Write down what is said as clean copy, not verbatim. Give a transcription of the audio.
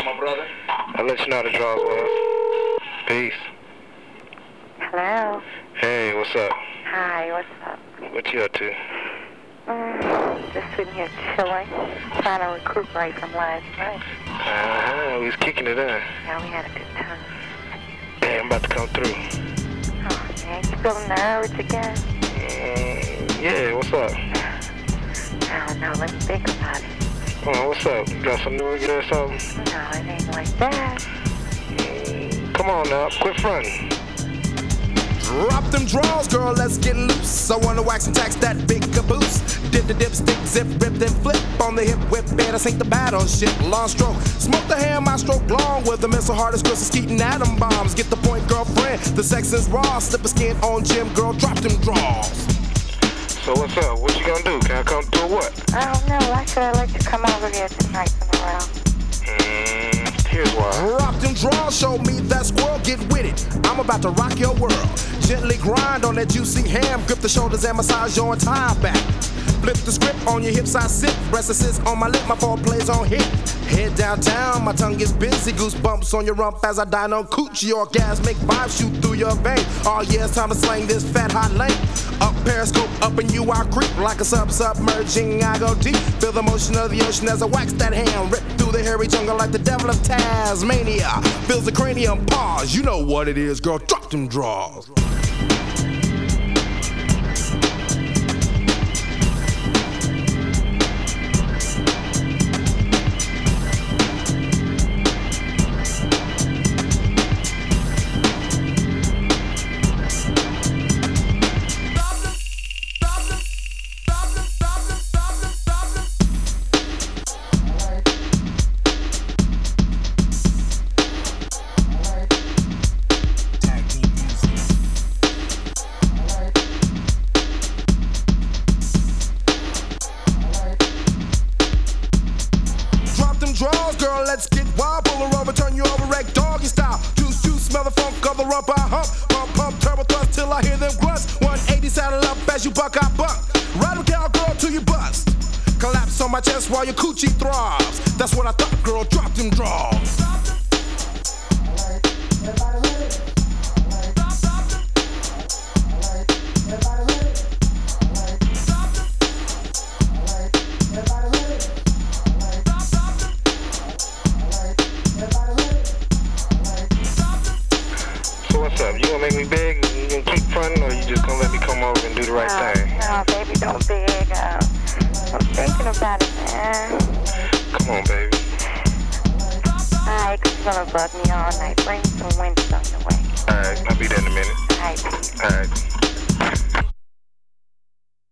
my brother. I'll let you know how the draws was. Peace. Hello. Hey, what's up? Hi, what's up? What you up to? Just sitting here chilling, trying to recuperate from last night. We was kicking it in. Yeah, we had a good time. Hey, I'm about to come through. Oh, man, you feeling the urge again? Yeah, what's up? I don't know, let me think about it. What's up? You got some new record or something? No, it ain't like that. Come on now, quit fronting. Drop them draws, girl, let's get loose. I wanna wax and tax that big caboose. Dip the dipstick, zip, rip, then flip on the hip, whip, better sink the battleship. Long stroke, smoke the hand, my stroke long with the missile hard as crystal skeeting atom bombs. Get the point, girlfriend, the sex is raw. Slip a skin on Jim, girl, drop them draws. So what's up? What you gonna do? Can I come through or what? I don't know, why should I let you come over here tonight and around? Here's why. Drop them draws, show me that squirrel, get with it. I'm about to rock your world. Gently grind on that juicy ham, grip the shoulders and massage your entire back. Flip the script on your hips, I sit. Breast assist on my lip, my four plays on hit. Head downtown, my tongue gets busy. Goosebumps on your rump as I dine on coochie. Orgasmic vibes shoot through your vein. Oh yeah, it's time to slang this fat hot lane. Up periscope, up and you I creep. Like a submerging, I go deep. Feel the motion of the ocean as I wax that hand. Rip through the hairy jungle like the devil of Tasmania. Feels the cranium pause. You know what it is, girl, drop them draws. Draws, girl, let's get wild. Pull her over, turn you over, wreck doggy style. Juice, smell the funk of the rump I hump. Pump, pump, turbo thrust till I hear them grunts. 180 saddle up as you buck, I buck. Ride a cowgirl till you bust. Collapse on my chest while your coochie throbs. That's what I thought, girl, drop them draws. What's up? You gonna make me beg? You gonna keep fronting, or you just gonna let me come over and do the right thing? No, baby, don't beg. I'm thinking about it, man. Come on, baby. Alright, 'cause you're gonna bug me all night. Bring some